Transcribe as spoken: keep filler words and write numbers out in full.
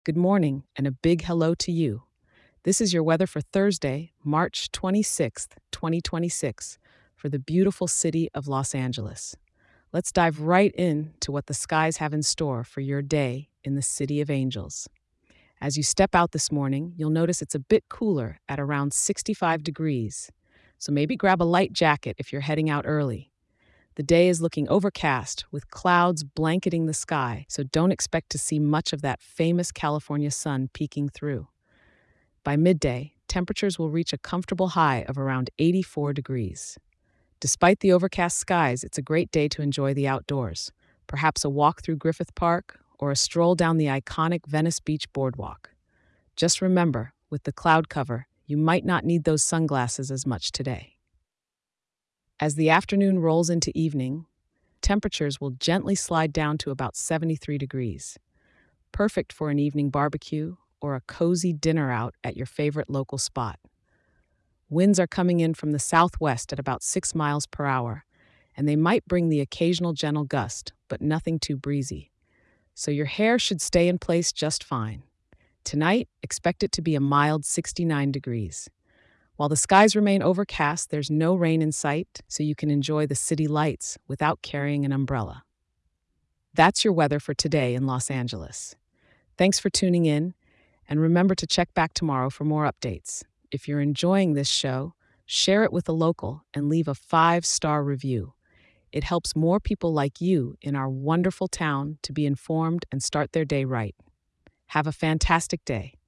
Good morning, and a big hello to you. This is your weather for Thursday, March twenty-sixth, twenty twenty-six, for the beautiful city of Los Angeles. Let's dive right into what the skies have in store for your day in the City of Angels. As you step out this morning, you'll notice it's a bit cooler at around sixty-five degrees, so maybe grab a light jacket if you're heading out early. The day is looking overcast with clouds blanketing the sky, so don't expect to see much of that famous California sun peeking through. By midday, temperatures will reach a comfortable high of around eighty-four degrees. Despite the overcast skies, it's a great day to enjoy the outdoors, perhaps a walk through Griffith Park or a stroll down the iconic Venice Beach boardwalk. Just remember, with the cloud cover, you might not need those sunglasses as much today. As the afternoon rolls into evening, temperatures will gently slide down to about seventy-three degrees, perfect for an evening barbecue or a cozy dinner out at your favorite local spot. Winds are coming in from the southwest at about six miles per hour, and they might bring the occasional gentle gust, but nothing too breezy. So your hair should stay in place just fine. Tonight, expect it to be a mild sixty-nine degrees. While the skies remain overcast, there's no rain in sight, so you can enjoy the city lights without carrying an umbrella. That's your weather for today in Los Angeles. Thanks for tuning in, and remember to check back tomorrow for more updates. If you're enjoying this show, share it with a local and leave a five-star review. It helps more people like you in our wonderful town to be informed and start their day right. Have a fantastic day.